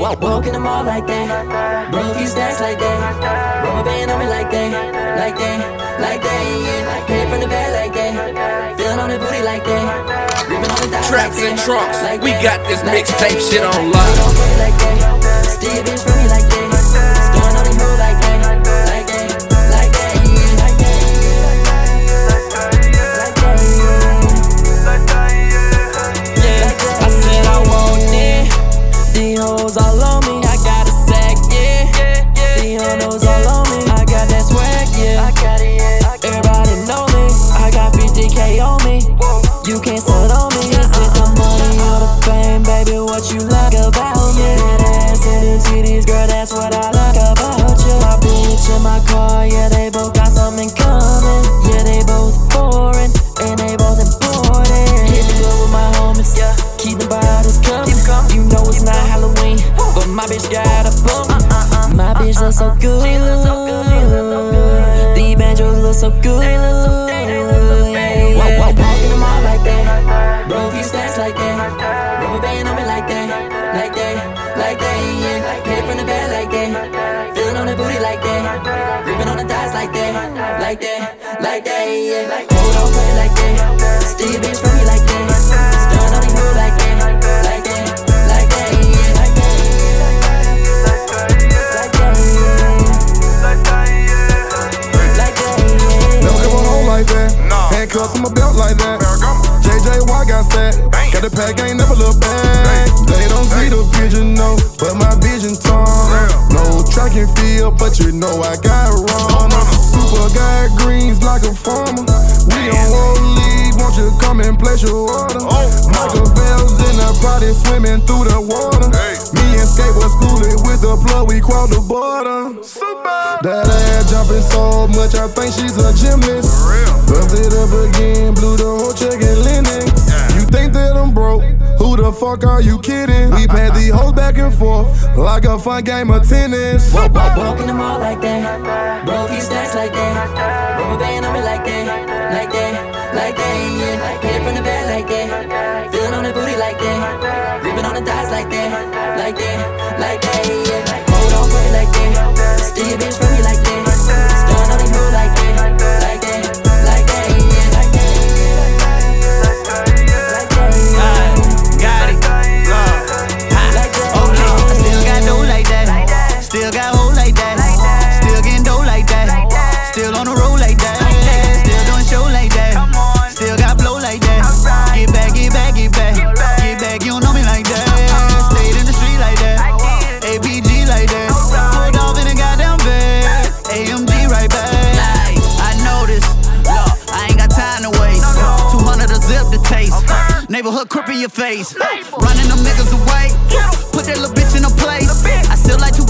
Walk in the mall like that. Bro, a few stacks like that. Rubber band on me like that. Like that, like that, yeah. Hit it from the back like that. Feeling on the booty like that. Gripping on the thighs like that. Traps and trunks, like we that, got this like mixtape that, shit yeah. on lock. Like that. Still your bitch for me like that. Starting on the hood like that. Like that, like that, yeah. Like that, yeah. I said I want it. These hoes all on me. I got a sack, yeah. These hoes all on me. I got that swag, yeah. Everybody know me. I got 50K on me. You can't sell on me. Is it the money or the fame, baby? What you like about me? That ass and them titties, girl, that's what I like about you. My bitch and my car, yeah, they both got something coming. Yeah, they both foreign and they both important. Hit the club with my homies, yeah. Keep the bottles coming. You know it's not Halloween, but my bitch got a bump. My bitch look so good. These banjos look so good. Walk in the mall like that. Bro, a few stacks like that. Rubber band on me like that. Like that, like that, yeah. Hit it from the back like that. Feeling on the booty like that. Gripping on the thighs like that. Like that, like that, yeah. Hold on, put it like that. Still your bitch for me like that. Starting on the hood like that. Like that, like that, yeah. Like that, like that, yeah. Like that, yeah. Never come home like that. Handcuffs on my belt like that. JJY got set. Got the pack, ain't never look back. They don't see the vision, no, but my vision torn. No track and field, but you know I got it wrong. Super got greens like a farmer. We on World League, won't you come and place your order? Michael Phelps in the party, swimming through the water. Me and Skate was schooling with the plug, we crossed the border. That ass jumping so much, I think she's a gymnast. Fucked it up again, blew the whole check in Linux. You think that I'm broke? Who the fuck are you kidding? We had these hoes back and forth like a fun game of tennis. Walk in the mall like that. Bro, a few stacks like that. Rubber band on me like that. Like that, like that, yeah. Hit it from the back like that. Feeling on the booty like that. Gripping on the thighs like that. Like that, like that, yeah. Hold on, put it like that. Still your bitch for me like that. Starting on the hood like that. Like that, like that, yeah. Like that, like that, yeah. Got it. Okay, I still got dough like that. Still got hoe like that. Still getting dough like that. Still on the road like that. Still doing show like that. Still got flow like that. Get back, get back, get back. Get back, you don't know me like that. Stayed in the street like that. ABG like that. Pulled off in a goddamn bed. AMG right back. I know this. Look, I ain't got time to waste. 200 a zip to taste. Neighborhood crip in your face. Running them niggas away. Put that little bitch in a place. I still like to